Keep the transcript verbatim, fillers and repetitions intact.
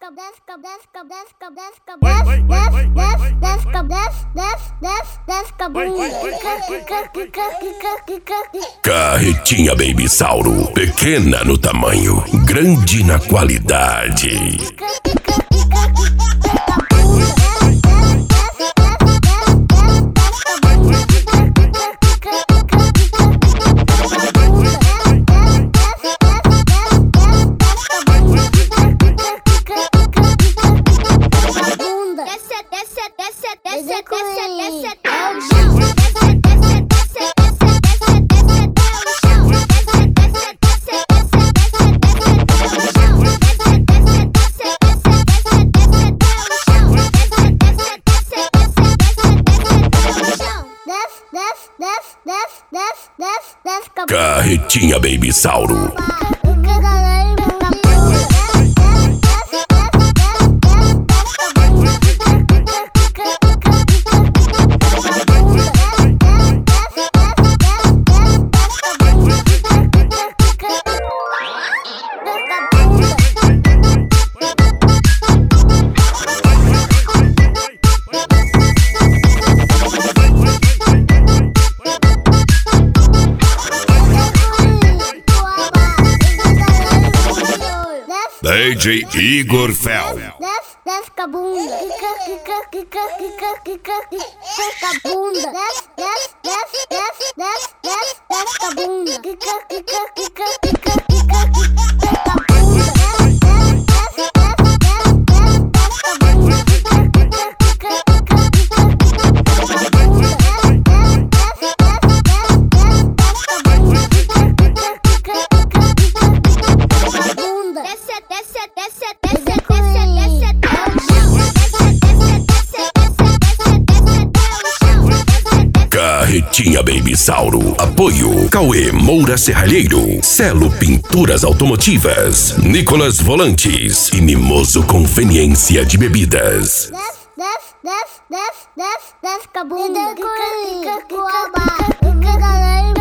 Carretinha Baby Sauro, pequena no tamanho, grande na qualidade. Carretinha Baby Sauro. D J Igor Fel. Desce, desce com a bunda. Quica, quica, quica, quica, quica, quica com a bunda. Desce, desce, desce, desce, desce, desce, desce com a bunda. Quica, quica, quica, quica, quica, quica com a bunda. Desce, desce, desce, desce, desce, desce com a bunda. Quica, quica, quica, quica, quica, quica com a bunda. Desce, desce, desce, desce, desce, desce com a bunda. Quica, quica, quica, quica, quica, quica com a bunda. Desce, desce, desce, desce, desce, desce até o chão. Carretinha Baby Sauro. Apoio Cauê Moura Serralheiro, Celo Pinturas Automotivas, Nicolas Volantes e Mimoso Conveniência de Bebidas. Desce, desce, desce, desce, desce, desce com a bunda. Quica, quica, quica, quica, quica, quica.